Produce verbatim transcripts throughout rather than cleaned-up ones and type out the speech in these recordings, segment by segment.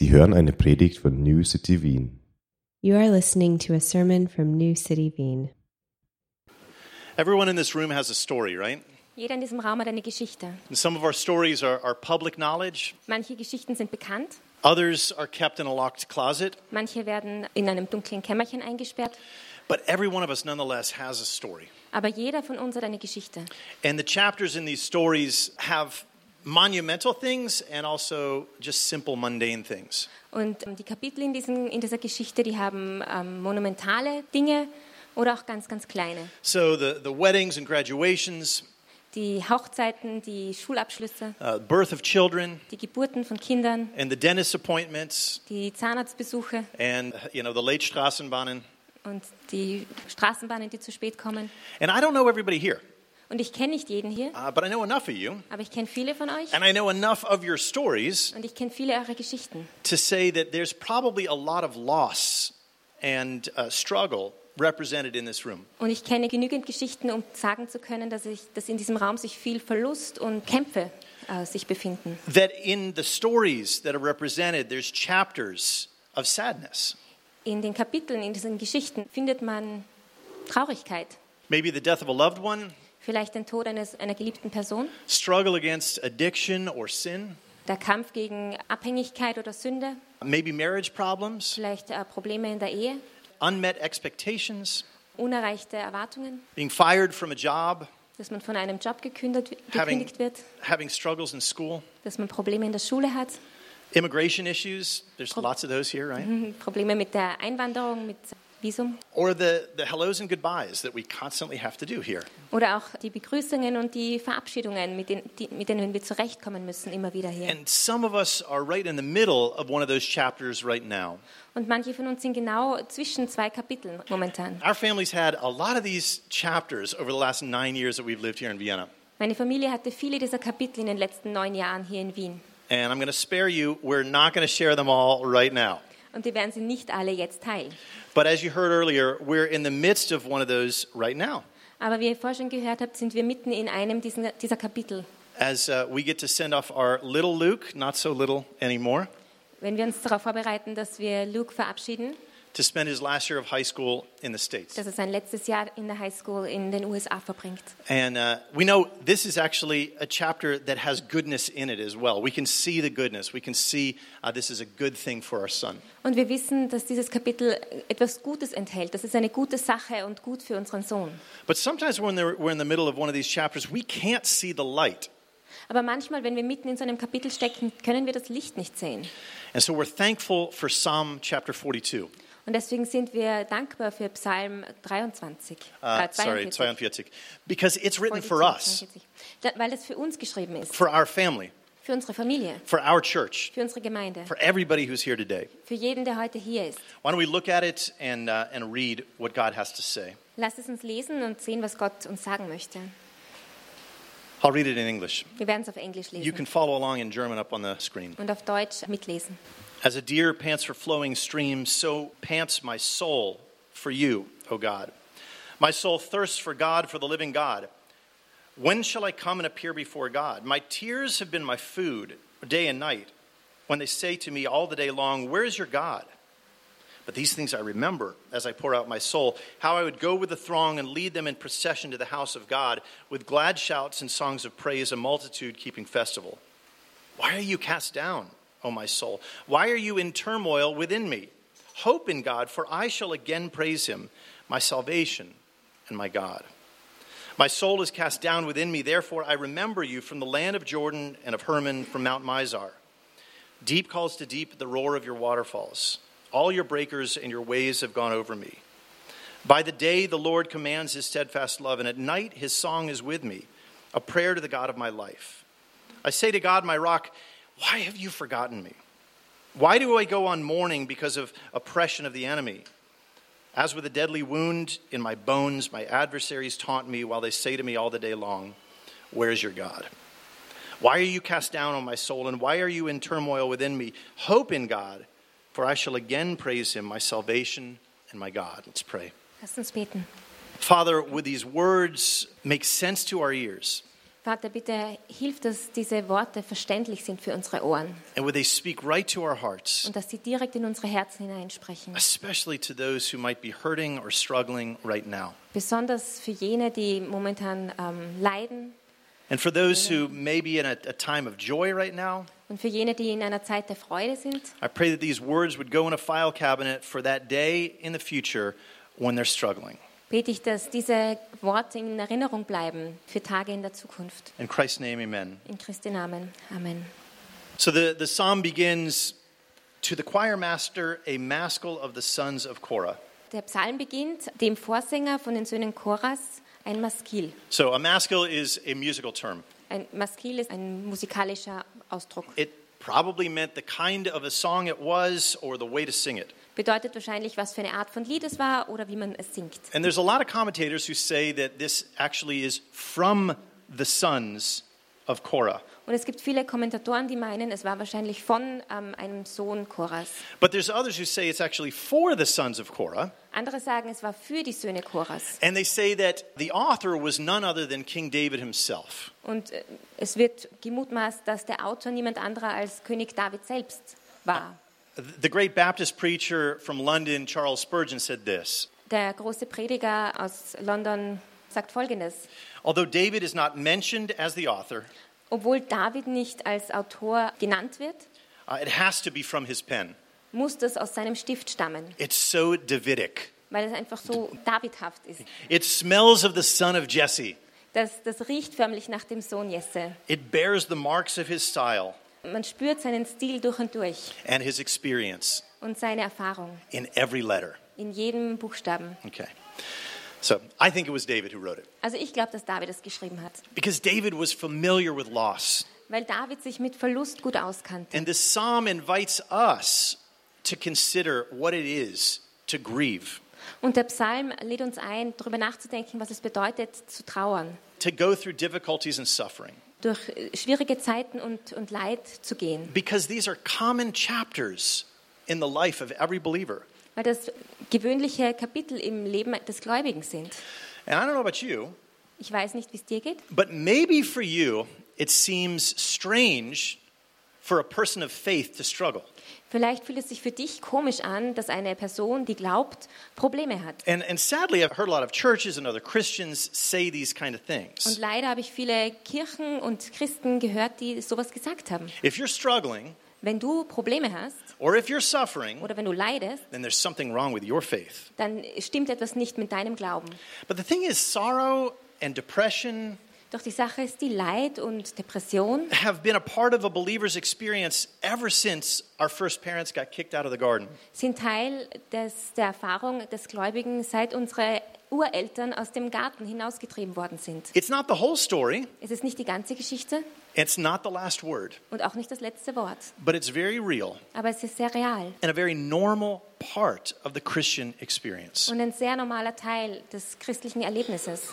Sie hören eine Predigt von New City Wien. You are listening to a sermon from New City Wien. Everyone in this room has a story, right? Jeder in diesem Raum hat eine Geschichte. And some of our stories are, are public knowledge. Manche Geschichten sind bekannt, Others are kept in a locked closet. manche werden in einem dunklen Kämmerchen eingesperrt, But every one of us nonetheless has a story. aber jeder von uns hat eine Geschichte. And the chapters in these stories have monumental things and also just simple mundane things. Und ähm, die Kapitel in, diesen, in dieser Geschichte, die haben ähm, monumentale Dinge oder auch ganz, ganz kleine. So the, the weddings and graduations, Die Hochzeiten, die Schulabschlüsse, uh, birth of children, die Geburten von Kindern, and the dentist appointments, die Zahnarztbesuche and you know the late Straßenbahnen. und die Straßenbahnen, die zu spät kommen. And I don't know everybody here, Und ich kenne nicht jeden hier, uh, but I know enough of you, aber ich kenne viele von euch and I know enough of your stories und ich kenne viele eurer Geschichten. to say that there's probably a lot of loss and uh, struggle represented in this room. Und ich kenne genügend Geschichten, um sagen zu können, dass, ich, dass in diesem Raum sich viel Verlust und Kämpfe äh, sich befinden. That in the stories that are represented, there's chapters of sadness. In den Kapiteln, in diesen Geschichten findet man Traurigkeit, Maybe the death of a loved one, vielleicht den Tod eines, einer geliebten Person, struggle against addiction or sin, der Kampf gegen Abhängigkeit oder Sünde, maybe marriage problems, vielleicht äh, Probleme in der Ehe, unmet expectations, unerreichte Erwartungen, being fired from a job, dass man von einem Job gekündigt, having, gekündigt wird, having struggles in school, dass man Probleme in der Schule hat, immigration issues, there's lots of those here, right? Probleme mit der Einwanderung, mit Visum. Or the, the hellos and goodbyes that we constantly have to do here. Oder auch die Begrüßungen und die Verabschiedungen, mit denen, die, mit denen wir zurechtkommen müssen, immer wieder hier. And some of us are right in the middle of one of those chapters right now. Und manche von uns sind genau zwischen zwei Kapiteln momentan. Our family's had a lot of these chapters over the last nine years that we've lived here in Vienna. Meine Familie hatte viele dieser Kapitel in den letzten neun Jahren hier in Wien. And I'm going to spare you, we're not going to share them all right now. Und wir werden sie nicht alle jetzt teilen. But as you heard earlier, we're in the midst of one of those right now. Aber wie ihr vorher schon gehört habt, sind wir mitten in einem dieser, dieser Kapitel. As uh, we get to send off our little Luke, not so little anymore, Wenn wir uns darauf vorbereiten, dass wir Luke verabschieden, to spend his last year of high school in the States. dass er sein letztes Jahr in der Highschool in den U S A verbringt. And uh, we know this is actually a chapter that has goodness in it as well. We can see the goodness. We can see uh, this is a good thing for our son. Und wir wissen, dass dieses Kapitel etwas Gutes enthält. Das ist eine gute Sache und gut für unseren Sohn. But sometimes when they're- we're in the middle of one of these chapters, we can't see the light. Aber manchmal, wenn wir mitten in so einem Kapitel stecken, können wir das Licht nicht sehen. And so we're thankful for Psalm chapter forty-two. Und deswegen sind wir dankbar für Psalm dreiundzwanzig, Uh, äh, sorry, zweiundvierzig, zweiundvierzig. Because it's written for zweiundvierzig, us, zweiundvierzig. Da, weil es für uns geschrieben ist, for our family, für unsere Familie, for our church, für unsere Gemeinde, for everybody who's here today. für jeden, der heute hier ist. Why don't we look at it and, uh, and read what God has to say? Lasst es uns lesen und sehen, was Gott uns sagen möchte. I'll read it in English. Wir werden es auf Englisch You lesen can follow along in German up on the screen. und auf Deutsch mitlesen. As a deer pants for flowing streams, so pants my soul for you, O God. My soul thirsts for God, for the living God. When shall I come and appear before God? My tears have been my food day and night, when they say to me all the day long, where is your God? But these things I remember as I pour out my soul, how I would go with the throng and lead them in procession to the house of God, with glad shouts and songs of praise, a multitude keeping festival. Why are you cast down, O my soul? Why are you in turmoil within me? Hope in God, for I shall again praise him, my salvation and my God. My soul is cast down within me, therefore I remember you from the land of Jordan and of Hermon, from Mount Mizar. Deep calls to deep at the roar of your waterfalls. All your breakers and your waves have gone over me. By the day the Lord commands his steadfast love, and at night his song is with me, a prayer to the God of my life. I say to God, my rock, why have you forgotten me? Why do I go on mourning because of oppression of the enemy? As with a deadly wound in my bones, my adversaries taunt me while they say to me all the day long, where is your God? Why are you cast down, O my soul, and why are you in turmoil within me? Hope in God, for I shall again praise him, my salvation and my God. Let's pray. Lasst uns beten. Father, would these words make sense to our ears? Vater, bitte hilf, dass diese Worte verständlich sind für unsere Ohren and would they speak right to our hearts, und dass sie direkt in unsere Herzen hineinsprechen. especially to those who might be hurting or struggling right now. Besonders für jene, die momentan ähm, leiden And for those who may be in a, a time of joy right now, und für jene, die in einer Zeit der Freude sind. I pray that these words would go in a file cabinet for that day in the future when they're struggling. Bete ich, dass diese Worte in Erinnerung bleiben für Tage in der Zukunft. In Christ's name, amen. In Christi Namen. Amen. So the, the psalm begins, to the choir master, a maskil of the sons of Korah. Der Psalm beginnt, dem Vorsänger von den Söhnen Koras, ein Maskil. So a maskil is a musical term. Ein Maskil ist ein musikalischer Ausdruck. It probably meant the kind of a song it was or the way to sing it. Bedeutet wahrscheinlich, was für eine Art von Lied es war oder wie man es singt. And there's a lot of commentators who say that this actually is from the sons of Korah. Und es gibt viele Kommentatoren, die meinen, es war wahrscheinlich von ähm, einem Sohn Koras. But there's others who say it's actually for the sons of Korah. Andere sagen, es war für die Söhne Koras. And they say that the author was none other than King David himself. Und äh, es wird gemutmaßt, dass der Autor niemand anderer als König David selbst war. The great Baptist preacher from London, Charles Spurgeon, said this. Der große Prediger aus London sagt Folgendes. Although David is not mentioned as the author, Obwohl David nicht als Autor genannt wird, uh, it has to be from his pen. muss das aus seinem Stift stammen, It's so Davidic. weil es einfach so Davidhaft ist. It smells of the son of Jesse. Das, das riecht förmlich nach dem Sohn Jesse. It bears the marks of his style Man spürt seinen Stil durch und durch and his experience und seine Erfahrung in every letter. in jedem Buchstaben. Okay. So I think it was David who wrote it. Also ich glaube, dass David es geschrieben hat, Because David was familiar with loss. weil David sich mit Verlust gut auskannte. And this psalm invites us to consider what it is to grieve, Und der Psalm lädt uns ein, darüber nachzudenken, was es bedeutet, zu trauern, to go through difficulties and suffering. durch schwierige Zeiten und, und Leid zu gehen. Because these are common chapters in the life of every believer. Weil das gewöhnliche Kapitel im Leben des Gläubigen sind. And I don't know about you, Ich weiß nicht, wie es dir geht, but maybe for you it seems strange for a person of faith to struggle. vielleicht fühlt es sich für dich komisch an, dass eine Person, die glaubt, Probleme hat. And, and sadly, I've heard a lot of churches and other Christians say these kind of Und things. leider habe ich viele Kirchen und Christen gehört, die sowas gesagt haben. If you're struggling Wenn du Probleme hast or if you're suffering, oder wenn du leidest, then there's something wrong with your faith. dann stimmt etwas nicht mit deinem Glauben. But the thing is, sorrow and depression Doch die Sache ist, die Leid und Depression have been a part of a believer's experience ever since our first parents got kicked out of the garden. sind Teil des, der Erfahrung des Gläubigen, seit unsere Ureltern aus dem Garten hinausgetrieben worden sind. It's not the whole story, Es ist nicht die ganze Geschichte it's not the last word, und auch nicht das letzte Wort, but it's very real aber es ist sehr real and a very normal part of the Christian experience. und ein sehr normaler Teil des christlichen Erlebnisses.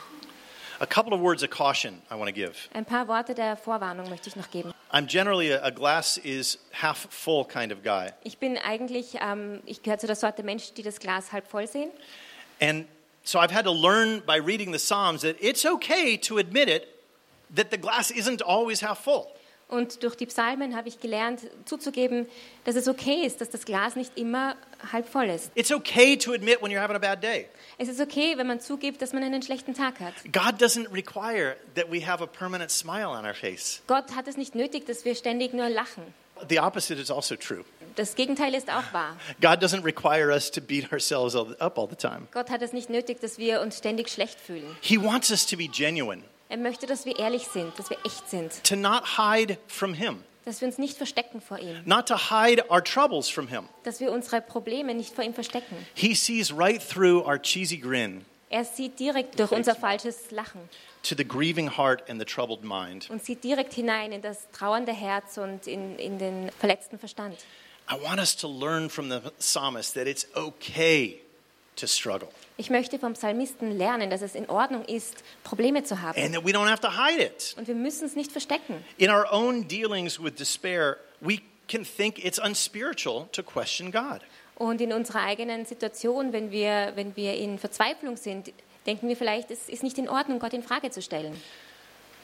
A couple of words of caution I want to give. Ein paar Worte der Vorwarnung möchte ich noch geben. I'm generally a, a glass is half full kind of guy. Ich bin eigentlich, ähm, ich gehöre zu der Sorte Mensch, die das Glas halb voll sehen. And so I've had to learn by reading the Psalms that it's okay to admit it, that the glass isn't always half full. Und durch die Psalmen habe ich gelernt, zuzugeben, dass es okay ist, dass das Glas nicht immer halb voll ist. It's okay to admit when you're having a bad day. Es ist okay, wenn man zugibt, dass man einen schlechten Tag hat. God doesn't require that we have a permanent smile on our face. Gott hat es nicht nötig, dass wir ständig nur lachen. The opposite is also true. Das Gegenteil ist auch wahr. God doesn't require us to beat ourselves up all the time. Gott hat es nicht nötig, dass wir uns ständig schlecht fühlen. He wants us to be genuine, Er möchte, dass wir ehrlich sind, dass wir echt sind, to not hide from Him, dass wir uns nicht verstecken vor ihm, not to hide our troubles from Him. dass wir unsere Probleme nicht vor ihm verstecken. He sees right through our cheesy grin Er sieht direkt durch unser falsches Lachen to the grieving heart and the troubled mind. und sieht direkt hinein in das trauernde Herz und in, in den verletzten Verstand. I want us to learn from the psalmist that it's okay to struggle Ich möchte vom Psalmisten lernen, dass es in Ordnung ist, Probleme zu haben. and that we don't have to hide it. Und wir müssen es nicht verstecken. In our own dealings with despair, we can think it's unspiritual to question God. Und in unserer eigenen Situation, wenn wir, wenn wir in Verzweiflung sind, denken wir vielleicht, es ist nicht in Ordnung, Gott in Frage zu stellen.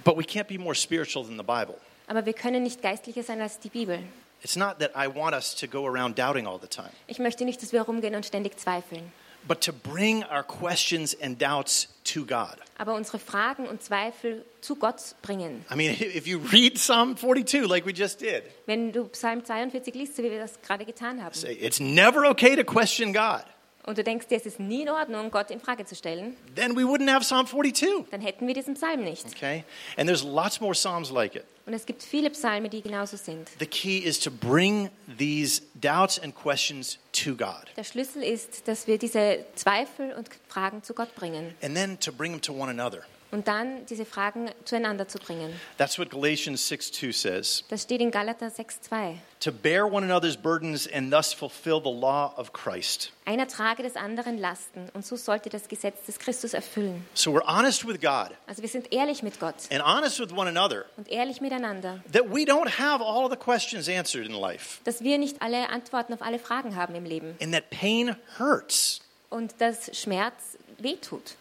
But we can't be more spiritual than the Bible. Aber wir können nicht geistlicher sein als die Bibel. It's not that I want us to go around doubting all the time, Ich möchte nicht, dass wir herumgehen und ständig zweifeln. but to bring our questions and doubts to God. Aber unsere Fragen und Zweifel zu Gott bringen. I mean, if you read Psalm forty-two like we just did, Wenn du Psalm zweiundvierzig liest, so wie wir das gerade getan haben, say it's never okay to question God, und du denkst dir, es ist nie in Ordnung, Gott in Frage zu stellen, then we wouldn't have Psalm forty-two. dann hätten wir diesen Psalm nicht. Okay? And there's lots more Psalms like it. Und es gibt viele Psalme, die genauso sind. The key is to bring these doubts and questions to God, Der Schlüssel ist, dass wir diese Zweifel und Fragen zu Gott bringen and then to bring them to one another. und dann diese Fragen zueinander zu bringen. That's what Galatians six two says. Das steht in Galater sechs zwei. To bear one another's burdens and thus fulfill the law of Christ. Einer trage des anderen Lasten und so sollte das Gesetz des Christus erfüllen. So we're honest with God Also wir sind ehrlich mit Gott and honest with one another und ehrlich miteinander, that we don't have all the questions answered in life dass wir nicht alle Antworten auf alle Fragen haben im Leben and that pain hurts. und dass Schmerz wehtut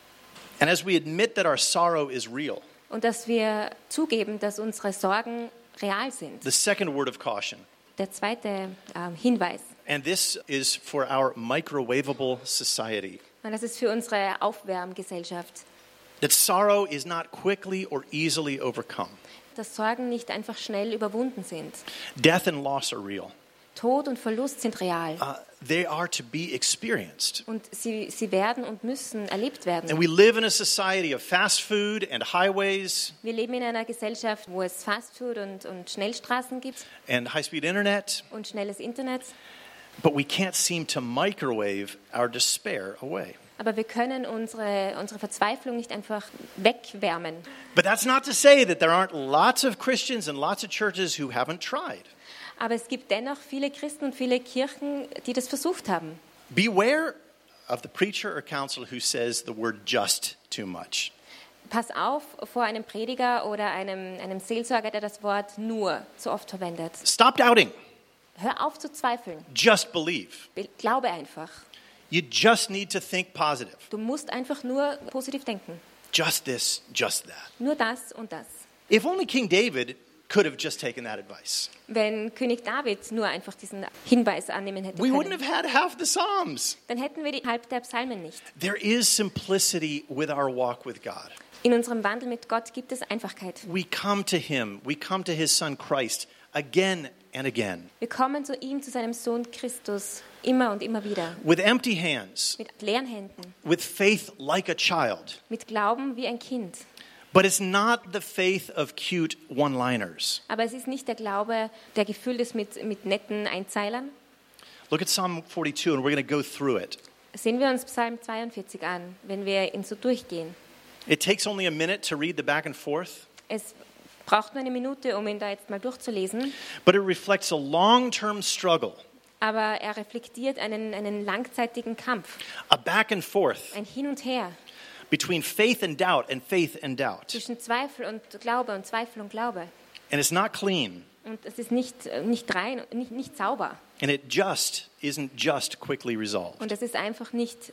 And as we admit that our sorrow is real, und dass wir zugeben, dass unsere Sorgen real sind. the second word of caution, Der zweite ähm, Hinweis, and this is for our microwavable society, und das ist für unsere Aufwärmgesellschaft, that sorrow is not quickly or easily overcome. dass Sorgen nicht einfach schnell überwunden sind. Death and loss are real. Tod und Verlust sind real Uh, they are to be experienced. und sie, sie werden und müssen erlebt werden. And we live in a society of fast food and highways Wir leben in einer Gesellschaft, wo es Fastfood und, und Schnellstraßen gibt and high-speed internet, und schnelles Internet. but we can't seem to microwave our despair away. Aber wir können unsere, unsere Verzweiflung nicht einfach wegwärmen. But that's not to say that there aren't lots of Christians and lots of churches who haven't tried. Aber es gibt dennoch viele Christen und viele Kirchen, die das versucht haben. Beware of the preacher or counselor who says the word just too much. Pass auf vor einem Prediger oder einem, einem Seelsorger, der das Wort nur zu oft verwendet. Stop doubting. Hör auf zu zweifeln. Just believe. Be- Glaube einfach. You just need to think positive. Du musst einfach nur positiv denken. Just this, just that. Nur das und das. If only King David could have just taken that advice. Wenn König David nur einfach diesen Hinweis annehmen hätte We wouldn't können, have had half the Psalms. dann hätten wir die Halb der Psalmen nicht. There is simplicity with our walk with God. In unserem Wandel mit Gott gibt es Einfachheit. We come to him. We come to his son Christ again and again Wir kommen zu ihm, zu seinem Sohn Christus, immer und immer wieder. with empty hands, Mit leeren Händen, with faith like a child. mit Glauben wie ein Kind. But it's not the faith of cute one-liners. Aber es ist nicht der Glaube, der gefüllt ist mit, mit netten Einzeilern. Look at Psalm forty-two, and we're going to go through it. Sehen wir uns Psalm zweiundvierzig an, wenn wir ihn so durchgehen. It takes only a minute to read the back and forth, Es braucht nur eine Minute, um ihn da jetzt mal durchzulesen. but it reflects a long-term struggle, Aber er reflektiert einen, einen langzeitigen Kampf, a back and forth ein Hin und Her between faith and doubt and faith and doubt. zwischen Zweifel und Glaube und Zweifel und Glaube. And it's not clean, Und es ist nicht, äh, nicht rein, nicht, nicht sauber. and it just isn't just quickly resolved. Und es ist einfach nicht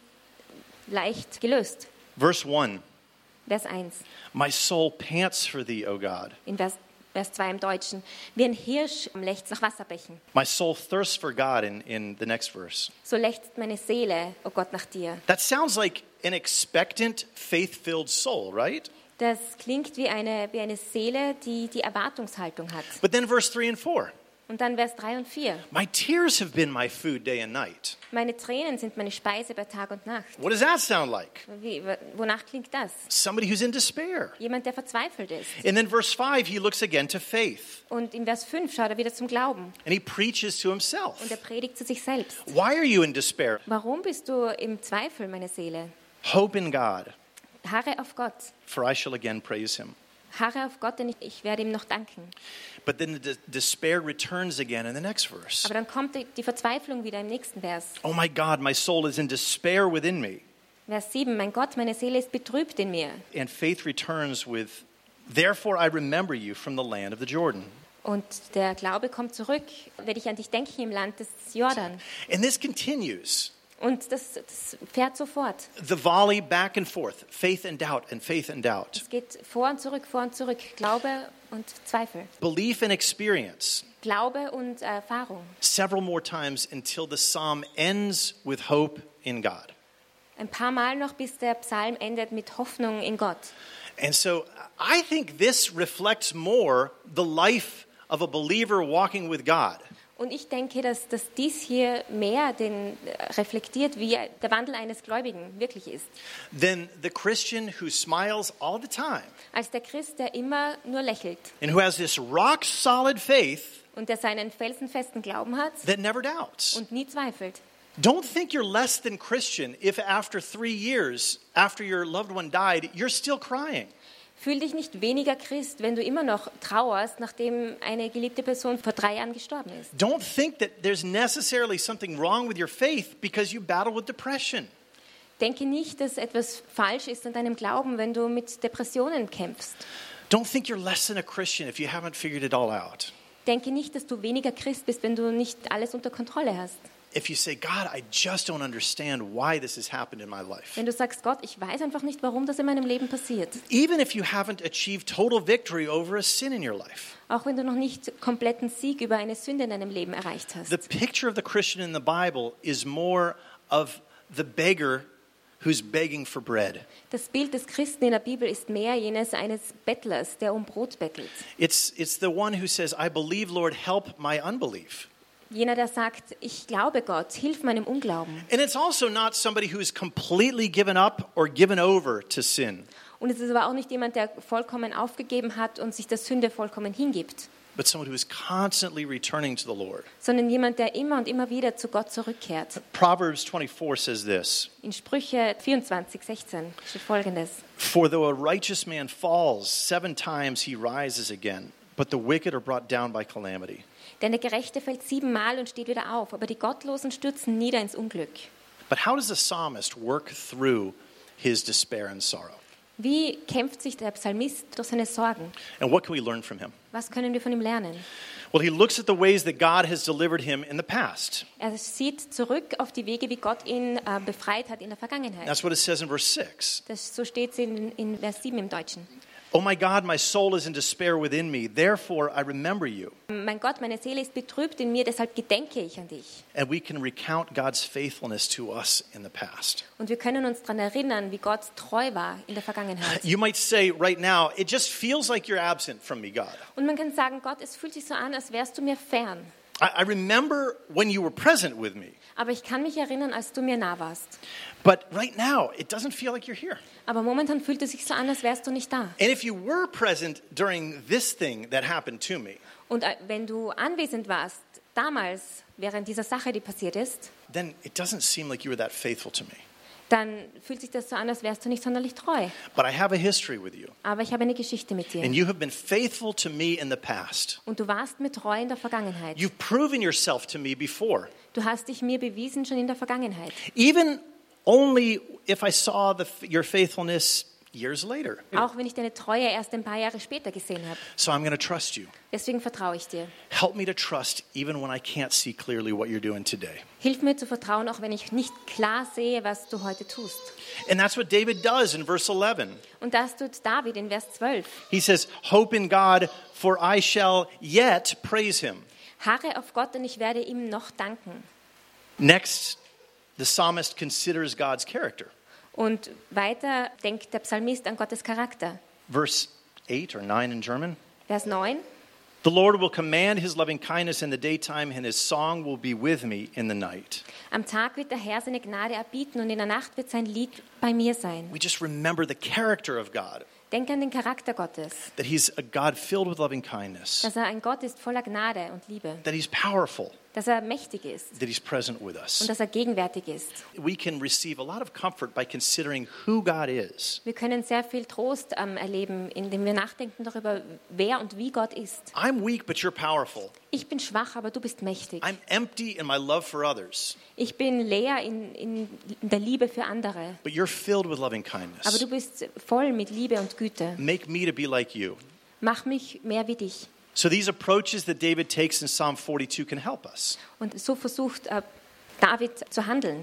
leicht gelöst. Verse one, Vers eins, my soul pants for thee, O God. in Vers, Vers zwei im Deutschen. Wie ein Hirsch lechzt nach Wasserbächen. My soul thirsts for God in, in the next verse. So lechzt meine Seele, oh Gott, nach dir. That sounds like an expectant, faith-filled soul, right? Das klingt wie eine, wie eine Seele, die die Erwartungshaltung hat. But then verse three and four, Und dann Vers drei und vier. my tears have been my food day and night. Meine Tränen sind meine Speise bei Tag und Nacht. What does that sound like? Wie, wonach klingt das? Somebody who's in despair. Jemand, der verzweifelt ist. And then verse five, he looks again to faith, Und in Vers fünf schaut er wieder zum Glauben. and he preaches to himself. Und er predigt zu sich selbst. Why are you in despair? Warum bist du im Zweifel, meine Seele? Hope in God, Harre auf Gott. for I shall again praise him. Harre auf Gott, denn ich, ich werde ihm noch danken. But then the de- despair returns again in the next verse. Aber dann kommt die, die Verzweiflung wieder im nächsten Vers. Oh my God, my soul is in despair within me. Vers sieben. Mein Gott, meine Seele ist betrübt in mir. And faith returns with, therefore I remember you from the land of the Jordan. Und der Glaube kommt zurück. Werde ich an dich denken im Land des Jordan. And this continues. Und das, das fährt sofort. The volley back and forth, faith and doubt and faith and doubt. Es geht vor und zurück, vor und zurück. Glaube und Zweifel. Belief and experience. Glaube und Erfahrung. Several more times until the psalm ends with hope in God. Ein paar Mal noch, bis der Psalm endet mit Hoffnung in Gott. And so I think this reflects more the life of a believer walking with God. Und ich denke, dass, dass dies hier mehr den, reflektiert, wie der Wandel eines Gläubigen wirklich ist. Than the Christian who smiles all the time Als der Christ, der immer nur lächelt and who has this rock solid faith und der seinen felsenfesten Glauben hat that never doubts. und nie zweifelt. Don't think you're less than Christian if after three years, after your loved one died, you're still crying. Fühl dich nicht weniger Christ, wenn du immer noch trauerst, nachdem eine geliebte Person vor drei Jahren gestorben ist. Don't think that there's necessarily something wrong with your faith because you battle with depression. Denke nicht, dass etwas falsch ist an deinem Glauben, wenn du mit Depressionen kämpfst. Don't think you're less than a Christian if you haven't figured it all out. Denke nicht, dass du weniger Christ bist, wenn du nicht alles unter Kontrolle hast. If you say, God, I just don't understand why this has happened in my life. Wenn du sagst, Gott, ich weiß einfach nicht, warum das in meinem Leben passiert. Even if you haven't achieved total victory over a sin in your life. Auch wenn du noch nicht kompletten Sieg über eine Sünde in deinem Leben erreicht hast. The picture of the Christian in the Bible is more of the beggar who's begging for bread. Das Bild des Christen in der Bibel ist mehr jenes eines Bettlers, der um Brot bettelt. It's, it's the one who says, I believe, Lord, help my unbelief. Jener, der sagt, ich glaube Gott, hilf meinem Unglauben. And it's also not somebody who's completely given up or given over to sin, Und es ist aber auch nicht jemand, der vollkommen aufgegeben hat und sich der Sünde vollkommen hingibt, but someone who is constantly returning to the Lord. sondern jemand, der immer und immer wieder zu Gott zurückkehrt. Proverbs twenty-four says this, In Sprüche vierundzwanzig, sechzehn steht Folgendes. For though a righteous man falls, seven times he rises again, but the wicked are brought down by calamity. Denn der Gerechte fällt siebenmal und steht wieder auf, aber die Gottlosen stürzen nieder ins Unglück. But how does the psalmist work through his despair and sorrow? Wie kämpft sich der Psalmist durch seine Sorgen? And what can we learn from him? Was können wir von ihm lernen? Well, he looks at the ways that God has delivered him in the past. Er sieht zurück auf die Wege, wie Gott ihn äh, befreit hat in der Vergangenheit. That's what it says in verse six. Das, so steht es in, in Vers sieben im Deutschen. Oh my God, my soul is in despair within me. Therefore I remember you. Mein Gott, meine Seele ist betrübt in mir, deshalb gedenke ich an dich. And we can recount God's faithfulness to us in the past. Und wir können uns daran erinnern, wie Gott treu war in der Vergangenheit. You might say right now, it just feels like you're absent from me, God. Und man kann sagen, Gott, es fühlt sich so an, als wärst du mir fern. I, I remember when you were present with me. Aber ich kann mich erinnern, als du mir nah warst. But right now, it doesn't feel like you're here. Aber momentan fühlt es sich so an, als wärst du nicht da. And if you were present during this thing that happened to me, Und äh, wenn du anwesend warst, damals, während dieser Sache, die passiert ist, then it doesn't seem like you were that faithful to me. dann fühlt sich das so an, als wärst du nicht sonderlich treu. But I have a history with you. Aber ich habe eine Geschichte mit And dir. you have been faithful to me in the past. Und du warst mir treu in der Vergangenheit. You've proven yourself to me before. Du hast dich mir bewiesen schon in der Vergangenheit. Even only if I saw the, your faithfulness years later. Auch wenn ich deine Treue erst ein paar Jahre später gesehen habe. So I'm going to trust you. Deswegen vertraue ich dir. Help me to trust even when I can't see clearly what you're doing today. Hilf mir zu vertrauen, auch wenn ich nicht klar sehe, was du heute tust. And that's what David does in verse eleven. Und das tut David in Vers zwölf. He says, hope in God, for I shall yet praise him. Harre auf Gott und ich werde ihm noch danken. Next, the psalmist considers God's character. Und weiter denkt der Psalmist an Gottes Charakter. Verse eight or nine in German. Vers neun. The Lord will command his loving kindness in the daytime, and his song will be with me in the night. Am Tag wird der Herr seine Gnade erbieten und in der Nacht wird sein Lied bei mir sein. We just remember the character of God, Denk an den Charakter Gottes, that he's a God filled with loving kindness, dass er ein Gott ist voller Gnade und Liebe, that he's powerful, dass er mächtig ist that he's present with und us. dass er gegenwärtig ist. We can receive a lot of comfort by considering who God is. Wir können sehr viel Trost ähm, erleben, indem wir nachdenken darüber, wer und wie Gott ist. I'm weak, but you're powerful. Ich bin schwach, aber du bist mächtig. I'm empty in my love for others, Ich bin leer in, in, in der Liebe für andere, but you're filled with loving aber kindness. du bist voll mit Liebe und Güte. Make me to be like you. Mach mich mehr wie dich. So these approaches that David takes in Psalm forty-two can help us. Und so versucht äh, David zu handeln.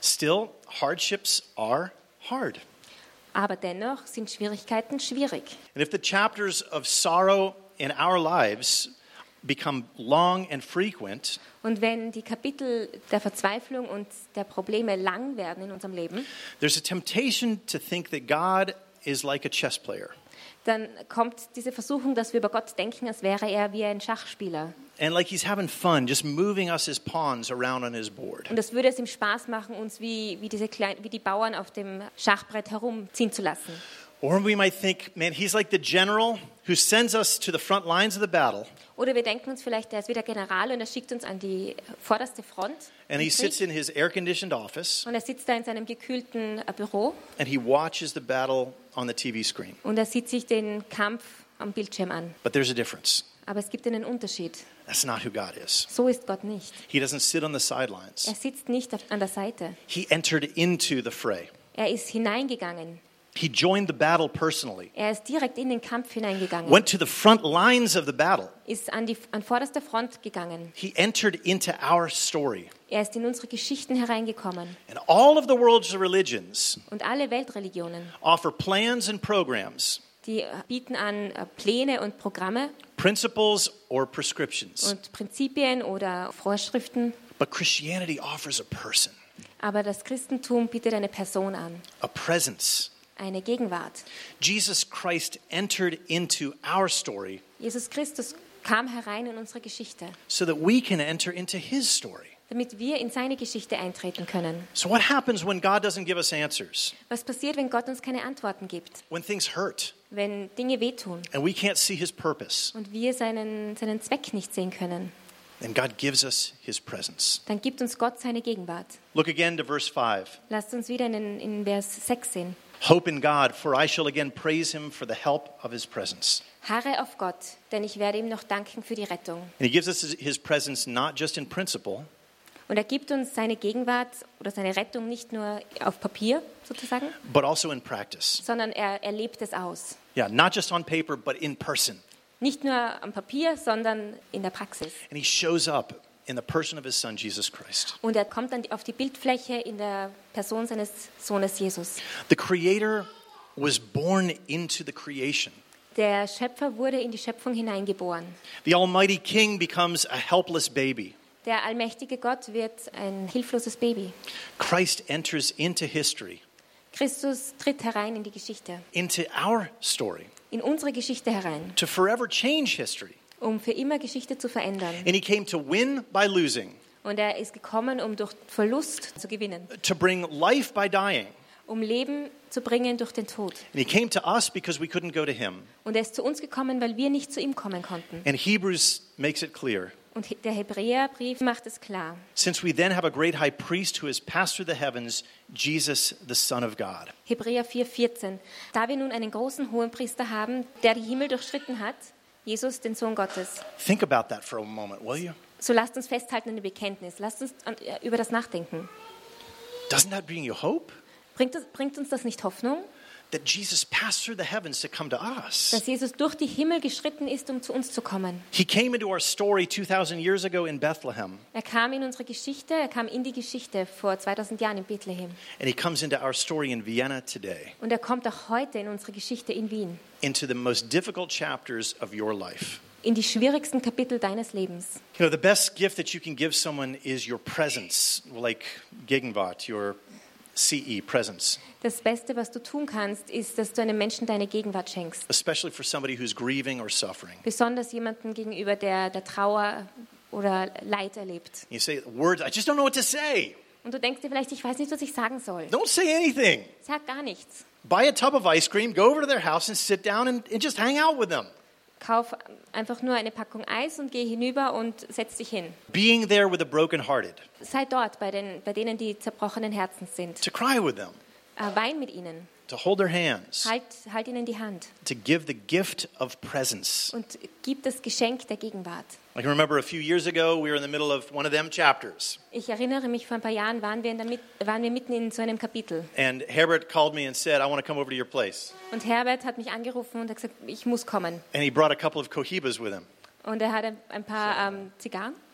Still, hardships are hard. Aber dennoch sind Schwierigkeiten schwierig. And if the chapters of sorrow in our lives become long and frequent, Und wenn die Kapitel der Verzweiflung und der Probleme lang werden in unserem Leben, there's a temptation to think that God is like a chess player. dann kommt diese Versuchung, dass wir über Gott denken, als wäre er wie ein Schachspieler. And like he's having fun, just moving us as pawns around on his board. Und es würde es ihm Spaß machen, uns wie, wie, diese kleinen, wie die Bauern auf dem Schachbrett herumziehen zu lassen. Or we might think, man, he's like the general who sends us to the front lines of the battle. Oder wir denken uns vielleicht, er ist wie der General und er schickt uns an die vorderste Front. And he sits in his air-conditioned office Und er sitzt da in seinem gekühlten äh, Büro and he watches the battle on the T V screen. und er sieht sich den Kampf am Bildschirm an. But there's a difference. Aber es gibt einen Unterschied. That's not who God is. So ist Gott nicht. He doesn't sit on the sidelines. Er sitzt nicht auf, an der Seite. He entered into the fray. Er ist hineingegangen. He joined the battle personally. Er ist direkt in den Kampf hineingegangen. Went to the front lines of the battle. Ist an die an vorderster Front gegangen. He entered into our story. Er ist in unsere Geschichten hereingekommen. And all of the world's religions Und alle Weltreligionen, offer plans and programs, die bieten an äh, Pläne und Programme principles or prescriptions. und Prinzipien oder Vorschriften. But Christianity offers a person, Aber das Christentum bietet eine Person an, a presence. eine Gegenwart. Jesus Christ entered into our story Jesus Christus kam herein in unsere Geschichte, so that we can enter into his story. damit wir in seine Geschichte eintreten können. So what happens when God doesn't give us answers? Was passiert, wenn Gott uns keine Antworten gibt? When things hurt Wenn Dinge wehtun and we can't see his purpose? und wir seinen, seinen Zweck nicht sehen können? Then God gives us his presence. Dann gibt uns Gott seine Gegenwart. Look again to verse five. Lasst uns wieder in, den- in Vers sechs sehen. Hope in God, for I shall again praise him for the help of his presence. Harre auf Gott, denn ich werde ihm noch danken für die Rettung. And he gives us his presence not just in principle, Und er gibt uns seine Gegenwart oder seine Rettung nicht nur auf Papier sozusagen, but also in practice. sondern er, er lebt es aus. Yeah, not just on paper, but in person. Nicht nur am Papier, sondern in der Praxis. And he shows up in the person of his son, Jesus Christ. Und er kommt dann auf die Bildfläche in der Person seines Sohnes Jesus. The Creator was born into the creation. Der Schöpfer wurde in die Schöpfung hineingeboren. The Almighty King becomes a helpless baby. Der allmächtige Gott wird ein hilfloses Baby. Christ enters into history, Christus tritt herein in die Geschichte, into our story, in unsere Geschichte herein, to forever change history. um für immer Geschichte zu verändern. And he came to win by losing, Und er ist gekommen, um durch Verlust zu gewinnen, to bring life by dying. um Leben zu bringen durch den Tod. And he came to us because we couldn't go to him. Und er ist zu uns gekommen, weil wir nicht zu ihm kommen konnten. And Hebrews makes it clear. Und der Hebräerbrief macht es klar. Since we then have a great high priest who has passed through the heavens, Jesus, the Son of God. Hebräer vier vierzehn. Da wir nun einen großen Hohenpriester haben, der die Himmel durchschritten hat, Jesus, den Sohn Gottes. Think about that for a moment, will you? So lasst uns festhalten an dem Bekenntnis. Lasst uns an, äh, über das nachdenken. Doesn't that bring you hope? Bringt, das, bringt uns das nicht Hoffnung, That Jesus passed through the heavens to come to us. dass Jesus durch die Himmel geschritten ist, um zu uns zu kommen? He came into our story two thousand years ago in Bethlehem, Er kam in unsere Geschichte, er kam in die Geschichte vor zweitausend Jahren in Bethlehem. and he comes into our story in Vienna today, Und er kommt auch heute in unsere Geschichte in Wien, into the most difficult chapters of your life. in die schwierigsten Kapitel deines Lebens. You know, the best gift that you can give someone is your presence, like Gegenwart, your C E, presence, Das Beste, was du tun kannst, ist, dass du einem Menschen deine Gegenwart schenkst. especially for somebody who's grieving or suffering. Besonders jemandem gegenüber, der, der Trauer oder Leid erlebt. You say words, I just don't know what to say. Und du denkst dir vielleicht, ich weiß nicht, was ich sagen soll. Don't say anything. Sag gar nichts. Buy a tub of ice cream, go over to their house and sit down and, and just hang out with them. Kauf einfach nur eine Packung Eis und geh hinüber und setz dich hin. Being there with the brokenhearted, Sei dort bei, den, bei denen, die zerbrochenen Herzens sind. to cry with them, Äh, wein mit ihnen. to hold their hands, Halt, halt ihnen die Hand. to give the gift of presence. Und gib das Geschenk der Gegenwart. I can remember a few years ago, we were in the middle of one of them chapters. Ich erinnere mich, vor ein paar Jahren waren wir, in der Mit- waren wir mitten in so einem Kapitel. And Herbert called me and said, I want to come over to your place. Und Herbert hat mich angerufen und hat gesagt, ich muss kommen. And he brought a couple of cohibas with him. Und er hatte ein paar ähm, Zigarren.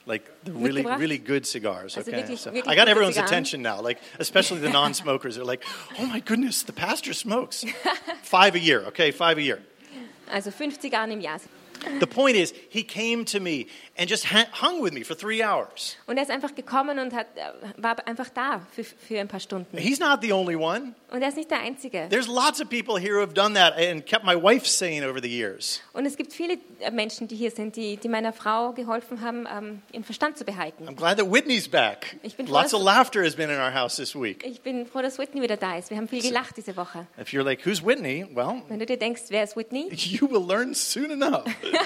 like the really, Mitgebracht. really good cigars. Also Okay, wirklich- so wirklich I got gute everyone's Zigarren. attention now. Like especially the non-smokers are like, oh my goodness, the pastor smokes. Five a year. Okay, five a year. Also fünf Zigarren im Jahr. The point is, he came to me and just ha- hung with me for three hours. Und er ist einfach gekommen und hat, äh, war einfach da für, für ein paar Stunden. He's not the only one. Und er ist nicht der Einzige. There's lots of people here who have done that and kept my wife sane over the years. Und es gibt viele äh, Menschen, die hier sind, die, die meiner Frau geholfen haben, ähm, ihren Verstand zu behalten. I'm glad that Whitney's back. Ich bin froh, Lots dass- of laughter has been in our house this week. Ich bin froh, dass Whitney wieder da ist. Wir haben viel gelacht diese Woche. If you're like, who's Whitney? Well, Wenn du dir denkst, wer ist Whitney, you will learn soon enough.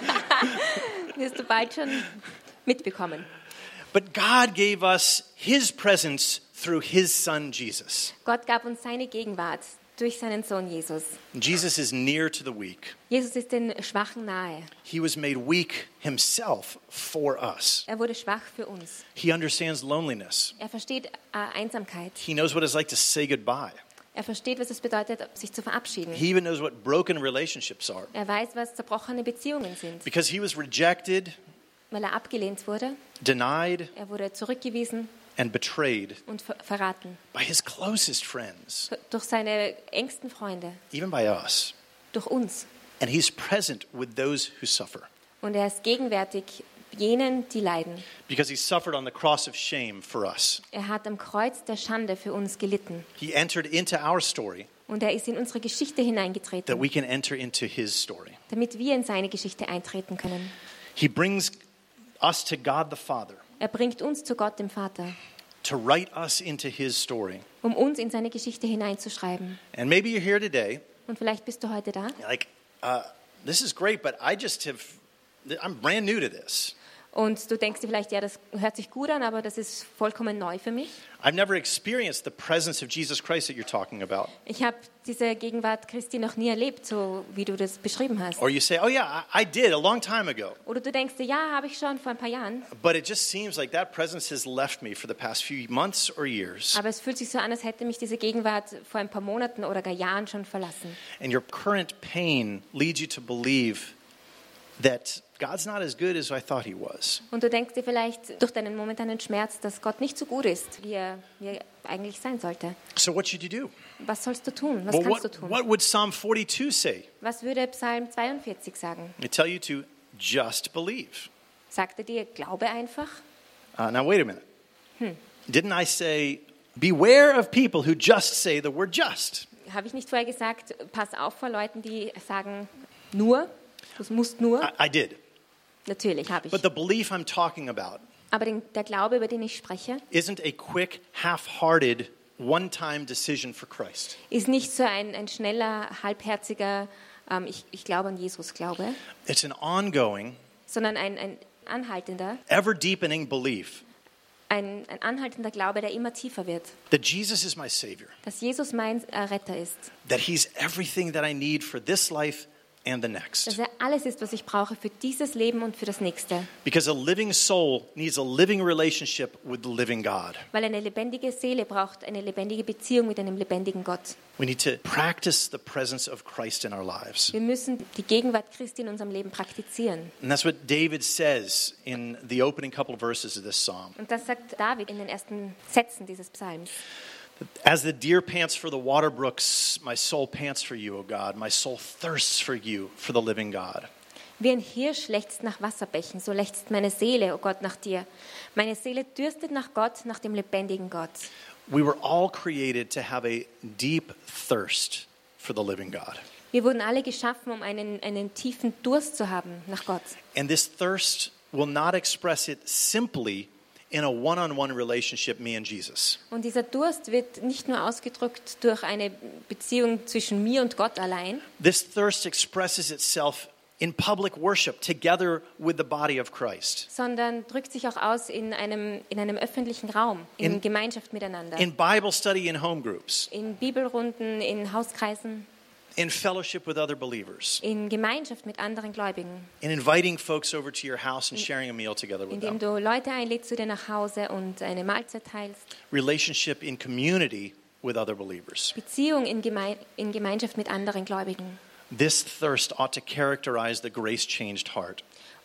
wirst du bald schon mitbekommen. But God gave us his presence through his son Jesus. Gott gab uns seine Gegenwart durch seinen Sohn Jesus. Jesus is near to the weak. Jesus ist den Schwachen nahe. He was made weak himself for us. Er wurde schwach für uns. He understands loneliness. Er versteht äh, Einsamkeit. He knows what it's like to say goodbye. Er versteht, was es bedeutet, sich zu verabschieden. He even knows what broken relationships are. Er weiß, was zerbrochene Beziehungen sind. Because he was rejected, Weil er abgelehnt wurde, denied, er wurde zurückgewiesen and betrayed und ver verraten. by his closest friends, Durch seine engsten Freunde, even by us. durch uns. And he's present with those who suffer. Und er ist gegenwärtig jenen, die leiden. Because he suffered on the cross of shame for us. Er hat am Kreuz der Schande für uns gelitten. He entered into our story Und er ist in unsere Geschichte that hineingetreten, we can enter into his story. damit wir in seine Geschichte eintreten können. He brings us to God the Father Er bringt uns zu Gott, dem Vater, to write us into his story. um uns in seine Geschichte hineinzuschreiben. And maybe you're here today, Und vielleicht bist du heute da like, uh, this is great, but I just have, I'm brand new to this. und du denkst dir vielleicht, ja, das hört sich gut an, aber das ist vollkommen neu für mich. I've never experienced the presence of Jesus Christ that you're talking about. Ich habe diese Gegenwart Christi noch nie erlebt, so wie du das beschrieben hast. Or you say, oh yeah, I, I did a long time ago. Oder du denkst dir, ja, habe ich schon vor ein paar Jahren. But it just seems like that presence has left me for the past few months or years. Aber es fühlt sich so an, als hätte mich diese Gegenwart vor ein paar Monaten oder gar Jahren schon verlassen. And your current pain leads you to believe that God's not as good as I thought he was. Und du denkst dir vielleicht durch deinen momentanen Schmerz, dass Gott nicht so gut ist, wie er, wie er eigentlich sein sollte. So what should you do? Was sollst du tun? Was Well, kannst what, du tun? what would Psalm forty-two say? Was würde Psalm zweiundvierzig sagen? They tell you to just believe. Sagt er dir, glaube einfach? Uh, now wait a minute. Didn't I say, beware of people who just say the word just? Habe ich nicht vorher gesagt, pass auf vor Leuten, die sagen, nur? Du musst nur? I, I did. Natürlich habe ich. But the belief I'm talking about Aber den, der Glaube, über den ich spreche, isn't a quick, half-hearted, one-time decision for Christ. ist nicht so ein, ein schneller, halbherziger, ähm, ich, ich glaube an Jesus, Glaube, It's an ongoing, sondern ein, ein anhaltender, ever-deepening belief ein, ein anhaltender Glaube, der immer tiefer wird. that Jesus is my Savior, Dass Jesus mein äh, Retter ist. that he's everything that I need for this life and the Dass next. er alles ist, was ich brauche für dieses Leben und für das nächste. Because a living soul needs a living relationship with the living God. Weil eine lebendige Seele braucht eine lebendige Beziehung mit einem lebendigen Gott. We need to practice the presence of Christ in our lives. Wir müssen die Gegenwart Christi in unserem Leben praktizieren. And that's what David says in the opening couple of verses of this psalm. Und das sagt David in den ersten Sätzen dieses Psalms. As the deer pants for the water brooks, my soul pants for you, O God. My soul thirsts for you, for the living God. Wie ein Hirsch lechzt nach Wasserbächen, so lechzt meine Seele, o Gott, nach dir. Meine Seele dürstet nach Gott, nach dem lebendigen Gott. We were all created to have a deep thirst for the living God. Wir wurden alle geschaffen, um einen, einen tiefen Durst zu haben nach Gott. And this thirst will not express it simply in a one-on-one relationship, me and Jesus. Und dieser Durst wird nicht nur ausgedrückt durch eine Beziehung zwischen mir und Gott allein, This thirst expresses itself in public worship together with the body of Christ, sondern drückt sich auch aus in einem, in einem öffentlichen Raum, in, In- Gemeinschaft miteinander, in Bible study in home groups, in Bibelrunden, in Hauskreisen, in fellowship with other believers, in Gemeinschaft mit anderen Gläubigen, in inviting folks over to your house and sharing a meal together with indem them. du Leute einlädst zu dir nach Hause und eine Mahlzeit teilst. Relationship in community with other believers. Beziehung in, Geme in Gemeinschaft mit anderen Gläubigen. This thirst ought to characterize the grace-changed heart.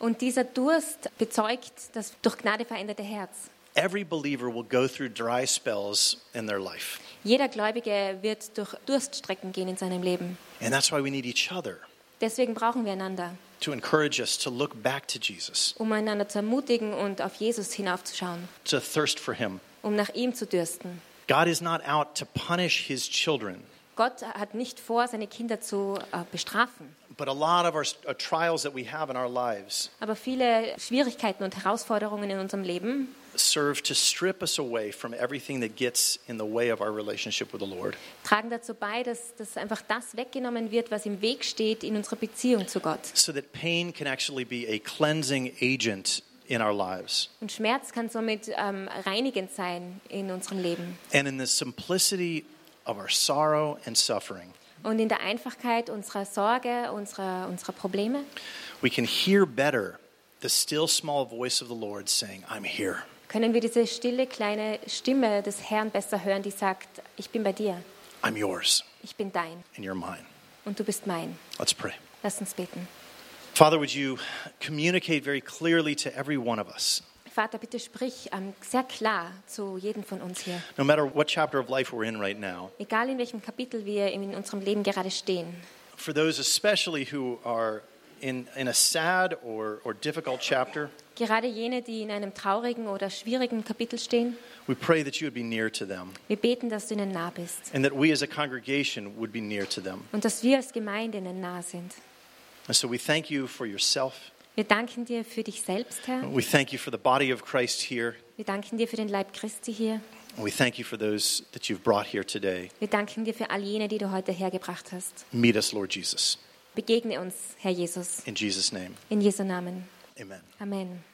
Und dieser Durst bezeugt das durch Gnade veränderte Herz. Every believer will go through dry spells in their life. Jeder Gläubige wird durch Durststrecken gehen in seinem Leben. And that's why we need each other Deswegen brauchen wir einander, to encourage us to look back to Jesus, um einander zu ermutigen und auf Jesus hinaufzuschauen, to thirst for him. um nach ihm zu dürsten. God is not out to punish his children, Gott hat nicht vor, seine Kinder zu äh, bestrafen. but a lot of our uh, trials that we have in our lives Aber viele Schwierigkeiten und Herausforderungen in unserem Leben serve to strip us away from everything that gets in the way of our relationship with the Lord. tragen dazu bei, dass, dass einfach das weggenommen wird, was im Weg steht in unserer Beziehung zu Gott. So that pain can actually be a cleansing agent in our lives. Und Schmerz kann somit ähm, reinigend sein in unserem Leben. And in the simplicity of our sorrow and suffering, Und in der Einfachheit unserer Sorge, unserer, unserer Probleme, we can hear better the still small voice of the Lord saying, I'm here. können wir diese stille kleine Stimme des Herrn besser hören, die sagt, ich bin bei dir, I'm yours ich bin dein and you're mine. und du bist mein. Let's pray. Lass uns beten. Father, would you communicate very clearly to every one of us, Vater, bitte sprich ähm, sehr klar zu jedem von uns hier. no matter what chapter of life we're in right now, Egal in welchem Kapitel wir in unserem Leben gerade stehen. for those especially who are in, in a sad or, or difficult chapter, Gerade jene, die in einem traurigen oder schwierigen Kapitel stehen. we pray that you would be near to them Wir beten, dass du ihnen nah bist and that we as a congregation would be near to them. und dass wir als Gemeinde ihnen nah sind. And so we thank you for yourself. Wir danken dir für dich selbst, Herr. We thank you for the body of Christ here. Wir danken dir für den Leib Christi hier. And we thank you for those that you've brought here today. Wir danken dir für all jene, die du heute hergebracht hast. Meet us, Lord Jesus. Begegne uns, Herr Jesus. In Jesus' name, In Jesu Namen. amen. Amen.